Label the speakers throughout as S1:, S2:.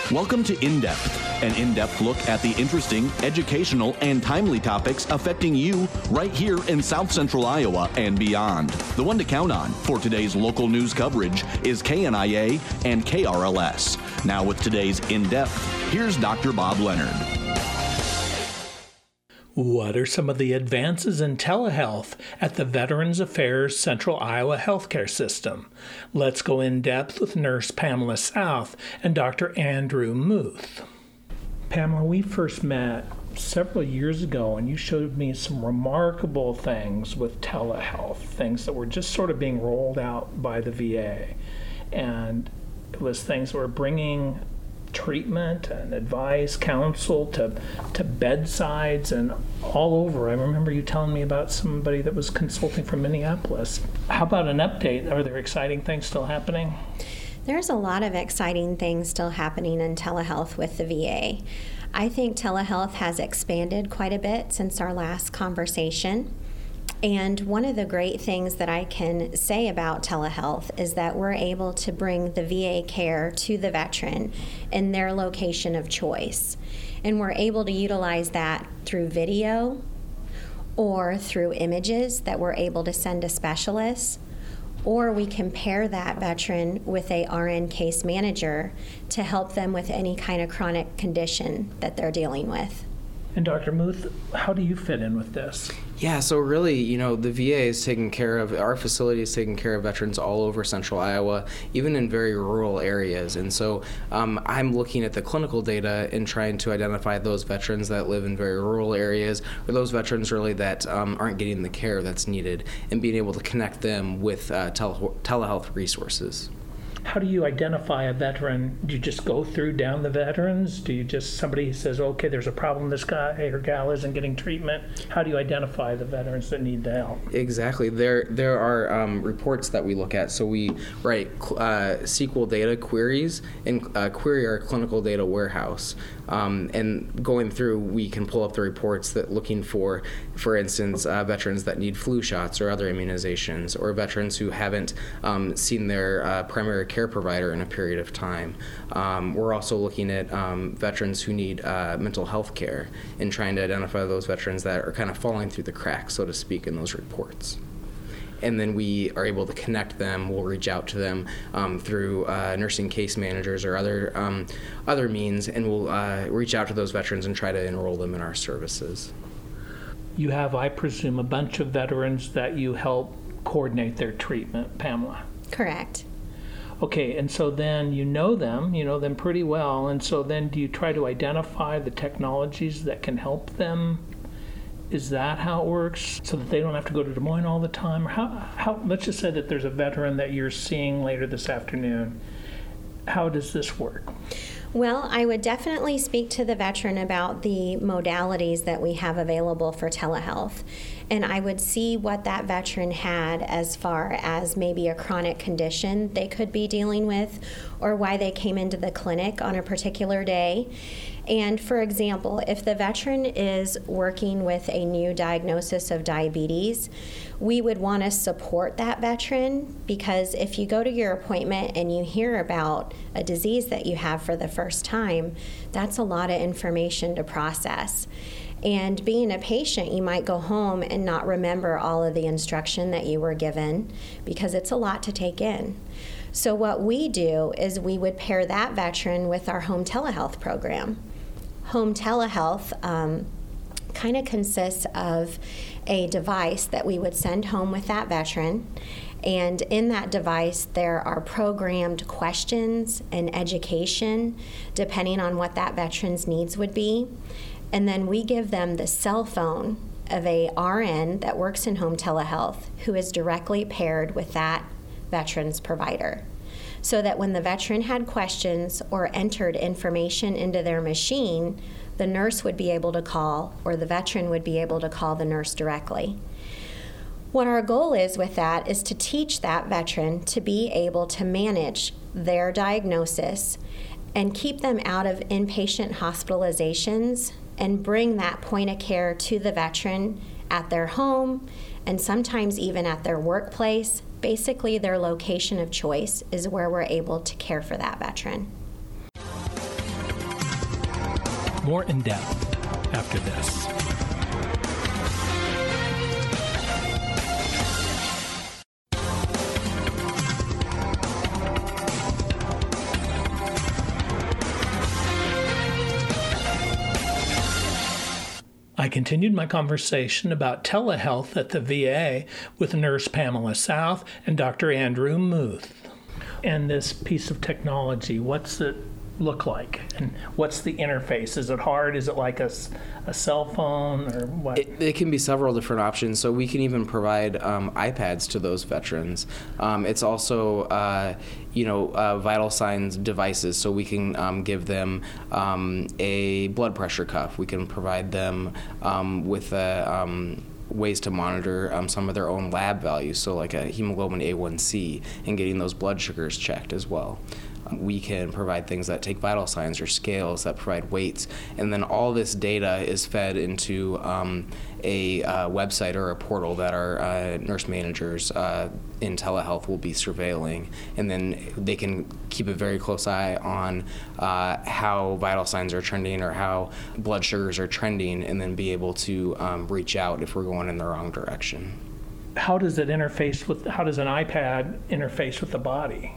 S1: Welcome to In Depth, an in-depth look at the interesting, educational, and timely topics affecting you right here in South Central Iowa and beyond. The one to count on for today's local news coverage is KNIA and KRLS. Now with today's In Depth, here's Dr. Bob Leonard.
S2: What are some of the advances in telehealth at the Veterans Affairs Central Iowa Healthcare System? Let's go in depth with Nurse Pamela South and Dr. Andrew Muth. Pamela, we first met several years ago and you showed me some remarkable things with telehealth, things that were just sort of being rolled out by the VA. And it was things that were bringing treatment and advice, counsel to bedsides and all over. I remember you telling me about somebody that was consulting from Minneapolis. How about an update? Are there exciting things still happening?
S3: There's a lot of exciting things still happening in telehealth with the VA. I think telehealth has expanded quite a bit since our last conversation. And one of the great things that I can say about telehealth is that we're able to bring the VA care to the veteran in their location of choice. And we're able to utilize that through video or through images that we're able to send to specialists, or we can pair that veteran with a RN case manager to help them with any kind of chronic condition that they're dealing with.
S2: And Dr. Muth, how do you fit in with this?
S4: Yeah, so really, the VA is taking care of, our facility is taking care of veterans all over central Iowa, even in very rural areas. And so I'm looking at the clinical data and trying to identify those veterans that live in very rural areas, or those veterans really that aren't getting the care that's needed, and being able to connect them with telehealth resources.
S2: How do you identify a veteran? Do you just go down the veterans? Do you just, somebody says, okay, there's a problem, this guy or gal isn't getting treatment? How do you identify the veterans that need the help?
S4: Exactly. There are reports that we look at. So we write SQL data queries and query our clinical data warehouse. And going through, we can pull up the reports that looking for instance, veterans that need flu shots or other immunizations, or veterans who haven't seen their primary care provider in a period of time. We're also looking at veterans who need mental health care and trying to identify those veterans that are kind of falling through the cracks, so to speak, in those reports. And then we are able to connect them. We'll reach out to them through nursing case managers or other means, and we'll reach out to those veterans and try to enroll them in our services.
S2: You have, I presume, a bunch of veterans that you help coordinate their treatment, Pamela.
S3: Correct.
S2: Okay, and so then you know them pretty well, and so then do you try to identify the technologies that can help them? Is that how it works, so that they don't have to go to Des Moines all the time? Or how? Let's just say that there's a veteran that you're seeing later this afternoon. How does this work?
S3: Well, I would definitely speak to the veteran about the modalities that we have available for telehealth. And I would see what that veteran had as far as maybe a chronic condition they could be dealing with, or why they came into the clinic on a particular day. And for example, if the veteran is working with a new diagnosis of diabetes, we would want to support that veteran, because if you go to your appointment and you hear about a disease that you have for the first time, that's a lot of information to process. And being a patient, you might go home and not remember all of the instruction that you were given, because it's a lot to take in. So what we do is we would pair that veteran with our home telehealth program. Home telehealth kind of consists of a device that we would send home with that veteran. And in that device, there are programmed questions and education, depending on what that veteran's needs would be. And then we give them the cell phone of a RN that works in home telehealth, who is directly paired with that veteran's provider, so that when the veteran had questions or entered information into their machine, the nurse would be able to call, or the veteran would be able to call the nurse directly. What our goal is with that is to teach that veteran to be able to manage their diagnosis and keep them out of inpatient hospitalizations, and bring that point of care to the veteran at their home and sometimes even at their workplace. Basically, their location of choice is where we're able to care for that veteran.
S2: More in depth after this. I continued my conversation about telehealth at the VA with Nurse Pamela South and Dr. Andrew Muth. And this piece of technology, what's it look like? And what's the interface? Is it hard? Is it like a cell phone or what?
S4: It can be several different options. So we can even provide iPads to those veterans. It's also vital signs devices, so we can give them a blood pressure cuff. We can provide them with ways to monitor some of their own lab values, so like a hemoglobin A1C, and getting those blood sugars checked as well. We can provide things that take vital signs or scales that provide weights, and then all this data is fed into a website or a portal that our nurse managers in telehealth will be surveilling, and then they can keep a very close eye on how vital signs are trending or how blood sugars are trending, and then be able to reach out if we're going in the wrong direction.
S2: How does an iPad interface with the body?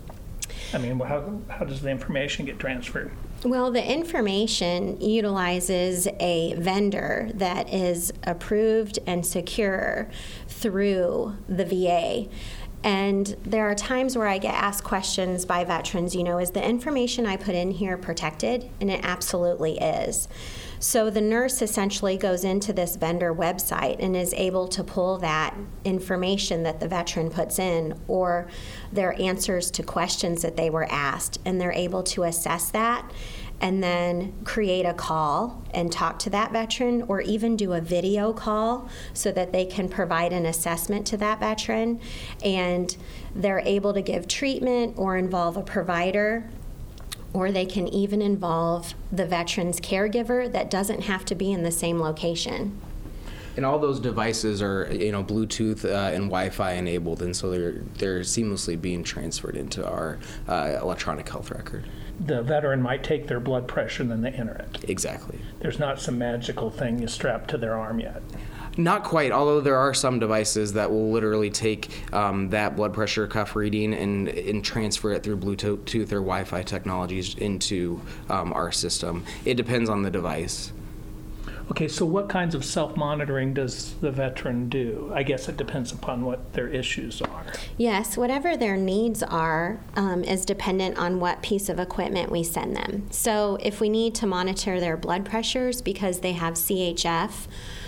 S2: I mean, how does the information get transferred?
S3: Well, the information utilizes a vendor that is approved and secure through the VA. And there are times where I get asked questions by veterans, is the information I put in here protected? And it absolutely is. So the nurse essentially goes into this vendor website and is able to pull that information that the veteran puts in, or their answers to questions that they were asked, and they're able to assess that and then create a call and talk to that veteran, or even do a video call so that they can provide an assessment to that veteran, and they're able to give treatment or involve a provider, or they can even involve the veteran's caregiver that doesn't have to be in the same location.
S4: And all those devices are, Bluetooth and Wi-Fi enabled, and so they're seamlessly being transferred into our electronic health record.
S2: The veteran might take their blood pressure and then they enter it.
S4: Exactly.
S2: There's not some magical thing you strap to their arm yet.
S4: Not quite, although there are some devices that will literally take that blood pressure cuff reading and transfer it through Bluetooth or Wi-Fi technologies into our system. It depends on the device.
S2: Okay, so what kinds of self-monitoring does the veteran do? I guess it depends upon what their issues are.
S3: Yes, whatever their needs are is dependent on what piece of equipment we send them. So if we need to monitor their blood pressures because they have CHF,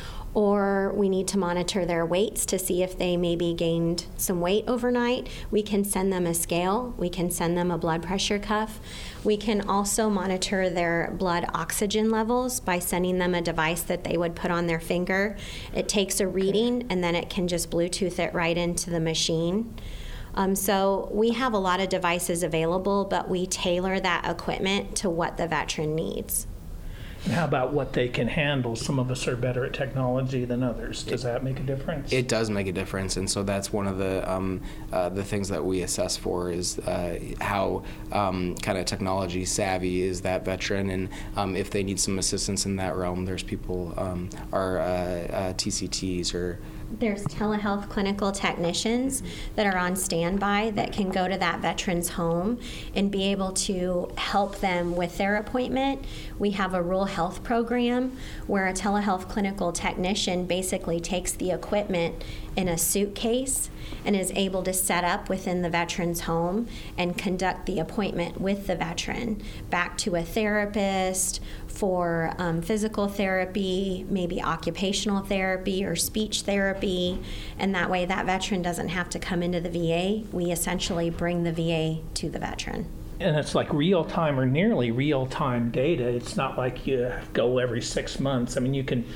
S3: or we need to monitor their weights to see if they maybe gained some weight overnight, we can send them a scale, we can send them a blood pressure cuff. We can also monitor their blood oxygen levels by sending them a device that they would put on their finger. It takes a reading and then it can just Bluetooth it right into the machine. So we have a lot of devices available, but we tailor that equipment to what the veteran needs.
S2: And how about what they can handle? Some of us are better at technology than others. Does that make a difference?
S4: It does make a difference, and so that's one of the things that we assess for is how kind of technology savvy is that veteran, and if they need some assistance in that realm, there's people, our TCTs or
S3: there's telehealth clinical technicians that are on standby that can go to that veteran's home and be able to help them with their appointment. We have a rural health program where a telehealth clinical technician basically takes the equipment in a suitcase and is able to set up within the veteran's home and conduct the appointment with the veteran back to a therapist for physical therapy, maybe occupational therapy or speech therapy, and that way that veteran doesn't have to come into the VA. We essentially bring the VA to the veteran.
S2: And it's like real-time or nearly real-time data. It's not like you go every 6 months. I mean, you can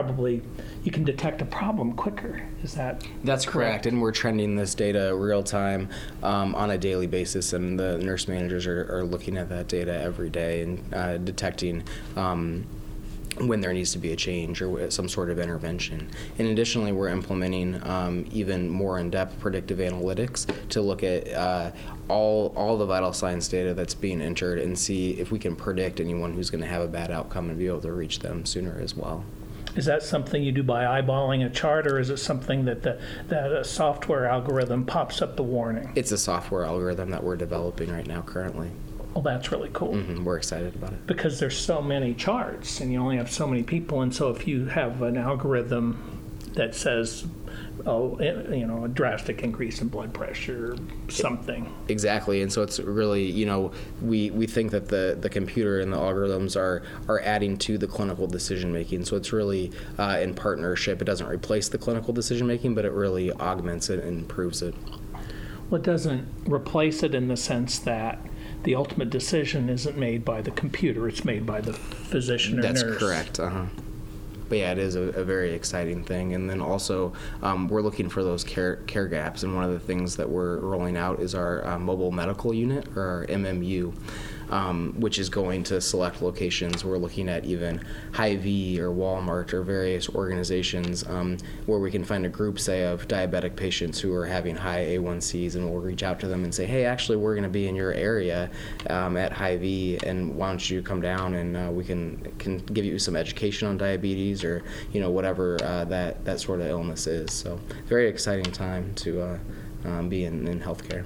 S2: detect a problem quicker. Is that
S4: That's correct. And we're trending this data real time on a daily basis, and the nurse managers are looking at that data every day and detecting when there needs to be a change or some sort of intervention. And additionally, we're implementing even more in-depth predictive analytics to look at all the vital signs data that's being entered and see if we can predict anyone who's going to have a bad outcome and be able to reach them sooner as well.
S2: Is that something you do by eyeballing a chart, or is it something that a software algorithm pops up the warning?
S4: It's a software algorithm that we're developing right now currently.
S2: Well, that's really cool.
S4: We're excited about it.
S2: Because there's so many charts, and you only have so many people, and so if you have an algorithm that says, a drastic increase in blood pressure, something.
S4: Exactly, and so it's really, we think that the computer and the algorithms are adding to the clinical decision making. So it's really in partnership. It doesn't replace the clinical decision making, but it really augments it and improves it.
S2: Well, it doesn't replace it in the sense that the ultimate decision isn't made by the computer, it's made by the physician or nurse.
S4: That's correct. But yeah, it is a very exciting thing. And then also, we're looking for those care gaps. And one of the things that we're rolling out is our mobile medical unit, or our MMU, which is going to select locations. We're looking at even Hy-Vee or Walmart or various organizations where we can find a group, say, of diabetic patients who are having high A1Cs, and we'll reach out to them and say, hey, actually, we're going to be in your area at Hy-Vee, and why don't you come down and we can give you some education on diabetes or whatever that sort of illness is. So very exciting time to be in healthcare.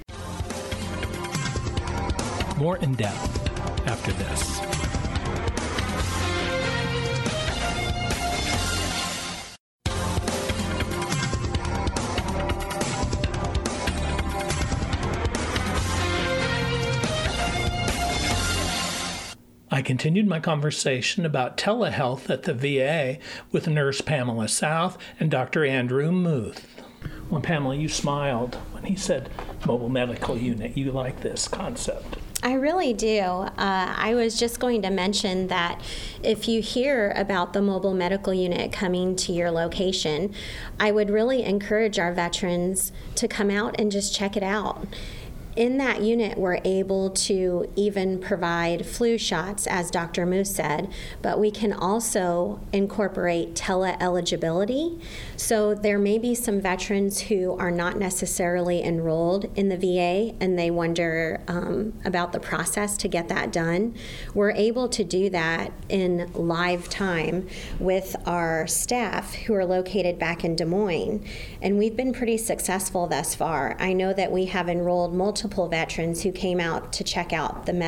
S2: More in depth after this. I continued my conversation about telehealth at the VA with Nurse Pamela South and Dr. Andrew Muth. Well, Pamela, you smiled when he said mobile medical unit. You like this concept.
S3: I really do. I was just going to mention that if you hear about the mobile medical unit coming to your location, I would really encourage our veterans to come out and just check it out. In that unit, we're able to even provide flu shots, as Dr. Moose said, but we can also incorporate tele-eligibility. So there may be some veterans who are not necessarily enrolled in the VA and they wonder about the process to get that done. We're able to do that in live time with our staff who are located back in Des Moines. And we've been pretty successful thus far. I know that we have enrolled multiple veterans who came out to check out the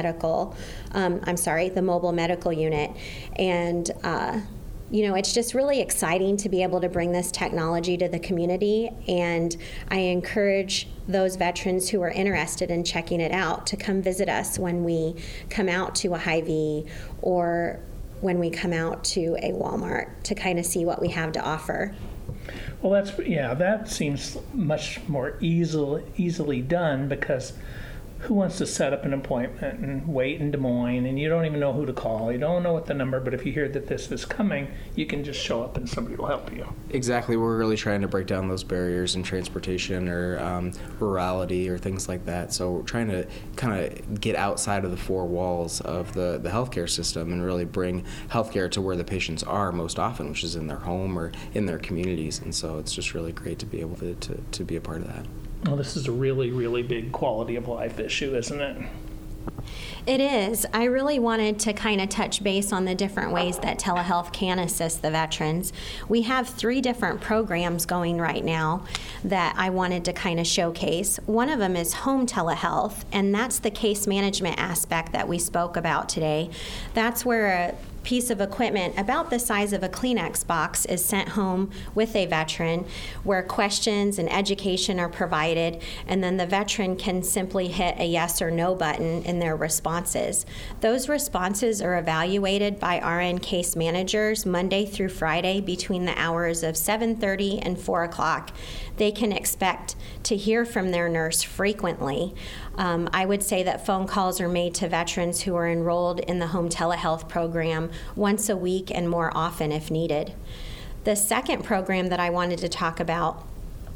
S3: mobile medical unit. And, it's just really exciting to be able to bring this technology to the community. And I encourage those veterans who are interested in checking it out to come visit us when we come out to a Hy-Vee or when we come out to a Walmart to kind of see what we have to offer.
S2: Well, that seems much more easily done, because who wants to set up an appointment and wait in Des Moines and you don't even know who to call, you don't know what the number, but if you hear that this is coming, you can just show up and somebody will help you.
S4: Exactly. We're really trying to break down those barriers in transportation or rurality or things like that. So we're trying to kind of get outside of the four walls of the healthcare system and really bring healthcare to where the patients are most often, which is in their home or in their communities. And so it's just really great to be able to be a part of that.
S2: Well, this is a really, really big quality of life issue, isn't it?
S3: It is. I really wanted to kind of touch base on the different ways that telehealth can assist the veterans. We have 3 different programs going right now that I wanted to kind of showcase. One of them is home telehealth, and that's the case management aspect that we spoke about today. That's where a piece of equipment about the size of a Kleenex box is sent home with a veteran, where questions and education are provided, and then the veteran can simply hit a yes or no button in their responses. Those responses are evaluated by RN case managers Monday through Friday between the hours of 7:30 and 4 o'clock. They can expect to hear from their nurse frequently. I would say that phone calls are made to veterans who are enrolled in the home telehealth program once a week and more often if needed. The second program that I wanted to talk about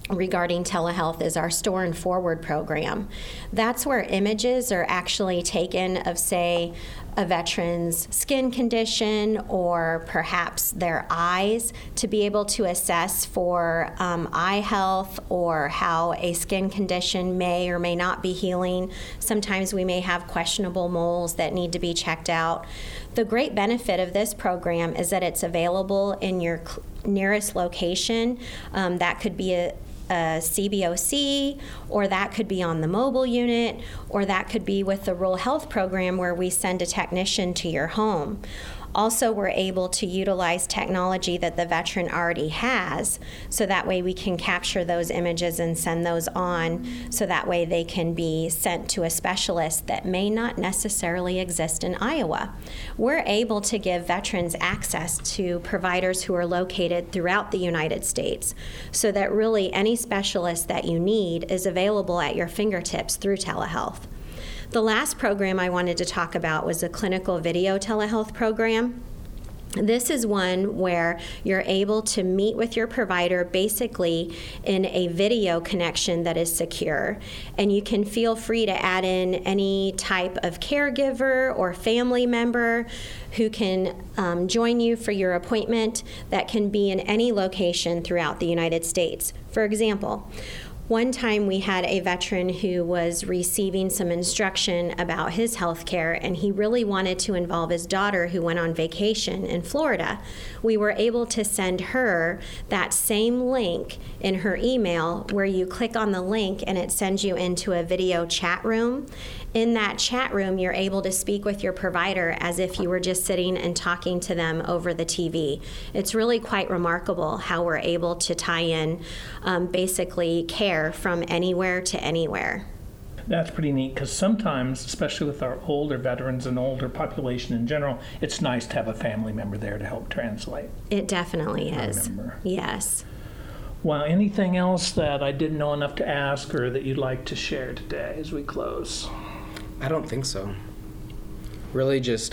S3: regarding telehealth is our Store and Forward program. That's where images are actually taken of, say, a veteran's skin condition or perhaps their eyes to be able to assess for eye health or how a skin condition may or may not be healing. Sometimes we may have questionable moles that need to be checked out. The great benefit of this program is that it's available in your nearest location. That could be a CBOC, or that could be on the mobile unit, or that could be with the rural health program where we send a technician to your home. Also, we're able to utilize technology that the veteran already has, so that way we can capture those images and send those on, so that way they can be sent to a specialist that may not necessarily exist in Iowa. We're able to give veterans access to providers who are located throughout the United States, so that really any specialist that you need is available at your fingertips through telehealth. The last program I wanted to talk about was a clinical video telehealth program. This is one where you're able to meet with your provider basically in a video connection that is secure, and you can feel free to add in any type of caregiver or family member who can join you for your appointment that can be in any location throughout the United States. For example, one time we had a veteran who was receiving some instruction about his health care, and he really wanted to involve his daughter who went on vacation in Florida. We were able to send her that same link in her email where you click on the link and it sends you into a video chat room. In that chat room, you're able to speak with your provider as if you were just sitting and talking to them over the TV. It's really quite remarkable how we're able to tie in basically care from anywhere to anywhere.
S2: That's pretty neat, because sometimes, especially with our older veterans and older population in general, it's nice to have a family member there to help translate.
S3: It definitely is. Yes.
S2: Well, anything else that I didn't know enough to ask or that you'd like to share today as we close?
S4: I don't think so. Really just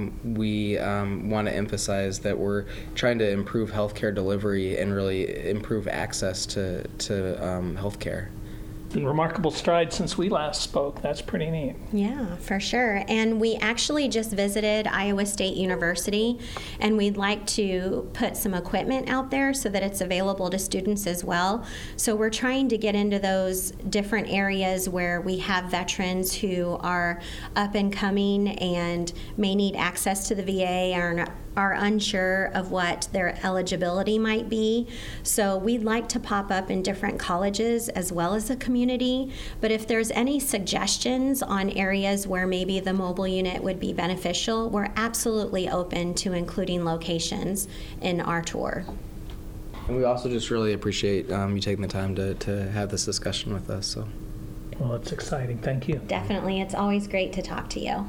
S4: we want to emphasize that we're trying to improve healthcare delivery and really improve access to healthcare.
S2: Been remarkable strides since we last spoke. That's pretty neat.
S3: Yeah, for sure. And we actually just visited Iowa State University, and we'd like to put some equipment out there so that it's available to students as well. So we're trying to get into those different areas where we have veterans who are up and coming and may need access to the VA or are unsure of what their eligibility might be. So we'd like to pop up in different colleges as well as the community. But if there's any suggestions on areas where maybe the mobile unit would be beneficial, we're absolutely open to including locations in our tour.
S4: And we also just really appreciate you taking the time to have this discussion with us. So.
S2: Well, it's exciting. Thank you.
S3: Definitely. It's always great to talk to you.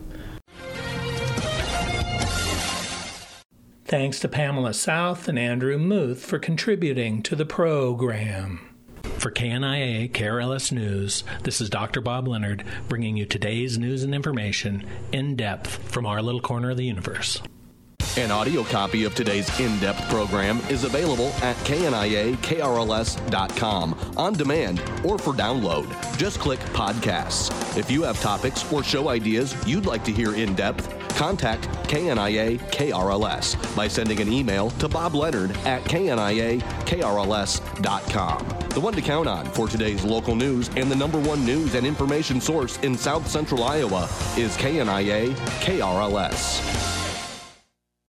S2: Thanks to Pamela South and Andrew Muth for contributing to the program. For KNIA KRLS News, this is Dr. Bob Leonard bringing you today's news and information in depth from our little corner of the universe.
S1: An audio copy of today's in-depth program is available at kniakrls.com on demand or for download. Just click podcasts. If you have topics or show ideas you'd like to hear in depth, contact KNIA KRLS by sending an email to bobleonard@kniakrls.com. The one to count on for today's local news and the #1 news and information source in South Central Iowa is KNIA KRLS.